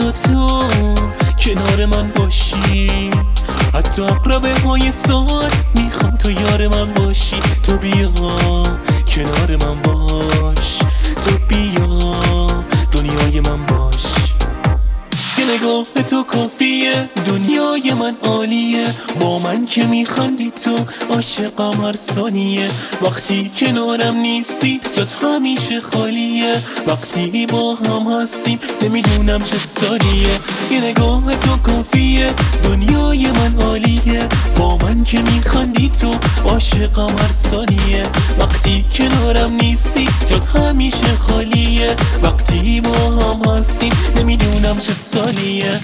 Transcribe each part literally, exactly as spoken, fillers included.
تا تو کنار من باشی، حتی اقربه های ساعت میخوام تو یار من باشی. تو بیا کنار من باش، تو بیا دنیای من باش. یه نگاه تو کافیه، دنیای من عالیه. با من که میخندی تو عاشقم هر ثانیه. وقتی کنارم نیستی جات همیشه خالیه. وقتی با هم هستیم نمیدونم چه سالیه. یه نگاه تو کافیه، دنیای من عالیه. با من که میخندی تو عاشقم هر ثانیه. وقتی کنارم نیستی جات همیشه خالیه. وقتی با هم هستیم نمیدونم چه سالیه.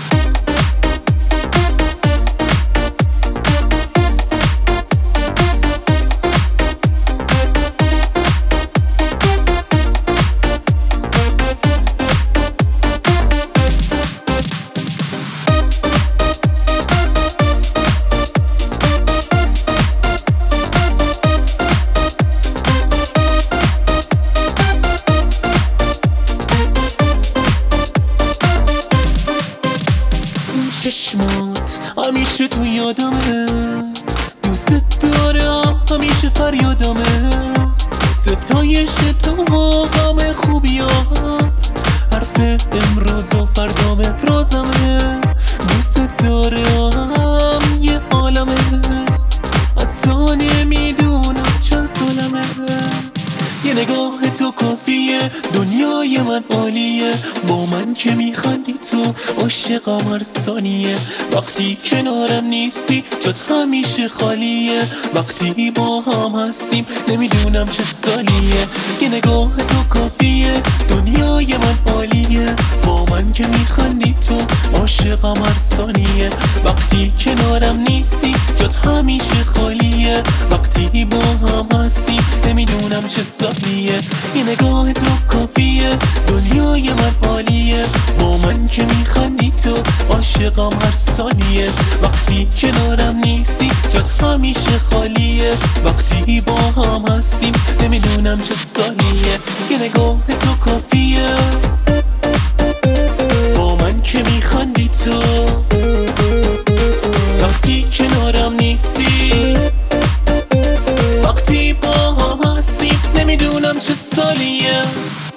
چشمات همیشه تو یادمه، دوست دارم همیشه فریادمه. ستایش تو و غم خوبیات، حرف امروز و فردامه رازمه. دوست دارم یه عالمه، حتی نمیدونم چند سالمه. یه نگاه تو کافیه، دنیای من عالیه. با من که میخندی تو عاشقم هر ثانیه. وقتی کنارم نیستی جات همیشه خالیه. وقتی با هم هستیم نمیدونم چه سالیه. یه نگاه تو کافیه، دنیای من عالیه. با من که میخندی تو عاشقم هر ثانیه. وقتی کنارم نیستی جات همیشه خالیه. وقتی با هم هستیم نمیدونم چه سالیه. یه نگاه تو کافیه، دنیای من عالیه. با من که میخندی تو عاشقم هر ثانیه. وقتی کنارم نیستی جات همیشه خالیه. وقتی با هم هستیم نمیدونم چه سالیه. یه نگاه تو کافیه، با من که میخندی تو وقتی کنارم نیستی. وقتی با هم هستیم نمیدونم چه سالیه.